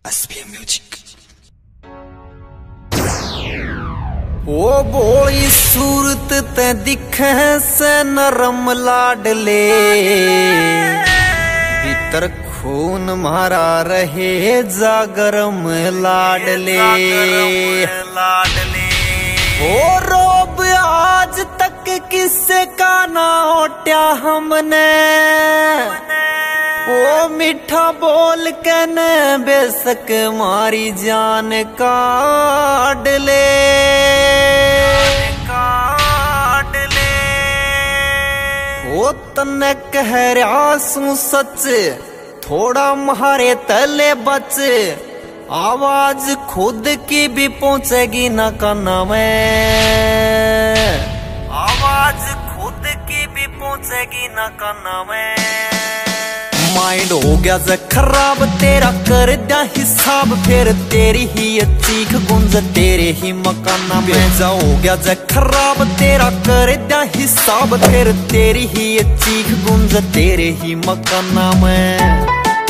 SPM music. ओ बोली सूरत ते दिखे से नरम लाडले, भीतर खून मारा रहे जागरम लाडले। ओ रोब आज तक किससे का ना ओट्या हमने, ओ मीठा बोल के न बेशक मारी जान काट ले। ओ तने कह रहा सू सच, थोड़ा मारे तले बच, आवाज खुद की भी पहुंचेगी न काना में, आवाज खुद की भी पहुंचेगी न काना में। माइंड हो गया जे खराब तेरा कर दिया हिसाब, फिर तेरी ही चीख गुंज तेरे ही मकाना में। बेजा हो गया जे खराब तेरा कर दिया हिसाब, फिर तेरी ही चीख गुंज तेरे ही मकाना में।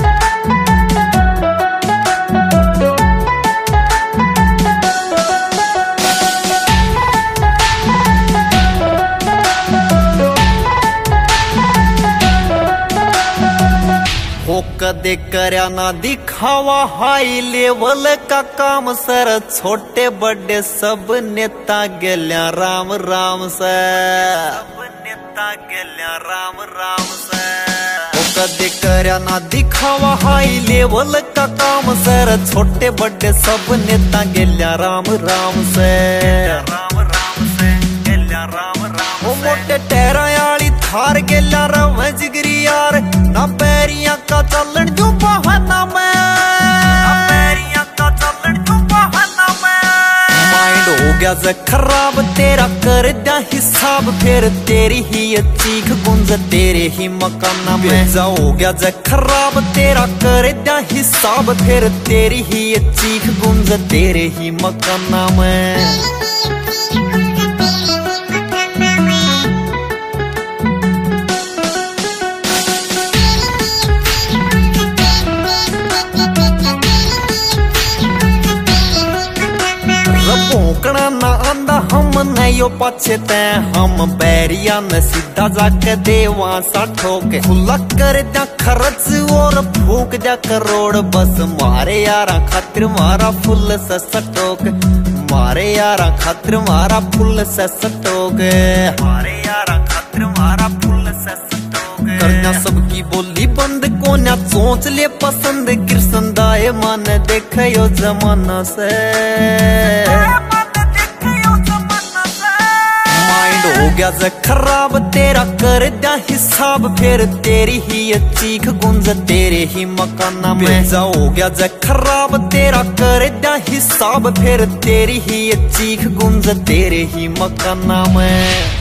हो कदे करया ना दिखावा हाई लेवल का काम सर, छोटे बड़े सब नेता गेल्या राम राम से, सब नेता गेल्या राम राम से। हो कदे करया ना दिखावा हाई लेवल का काम सर, छोटे बड़े सब नेता गेल्या राम राम से, राम राम से गेल्या राम राम। ओ मोटे टहरा आली थार गेल्या रव जिगरी यार, ना पैरिया का चलन जो बहाना में, ना पैरिया का चलन जो बहाना में। माइंड हो गया जे खराब तेरा कर दिया हिसाब, फिर तेरी ही चीख गुंज तेरे ही मकाना में। बेजा हो गया जे खराब तेरा कर दिया हिसाब, फिर तेरी ही चीख गुंज तेरे ही मकाना में। भौंकना ना आंदा हम नहीं पाछे ते, हम बैरिया न सीधा जाके देवा सा ठोके। खुला कर दिया खर्च और फूक दिया करोड़, बस मारे यारा खातिर मारा फुल से सटोक, मारे यारा खातिर मारा फुल से सटोक, मारे यारा खातिर मारा फुल से सटोक। करना सबकी बोली बंद कोन्या सोच ले पसंद, कृष्ण दाए मन देखे यो जमाना से। हो गया जे खराब तेरा कर दिया हिसाब, फिर तेरी ही चीख गुंज तेरे ही मकाना में। बेजा हो गया जे खराब तेरा कर दिया हिसाब, फिर तेरी ही चीख गुंज तेरे ही मकाना में।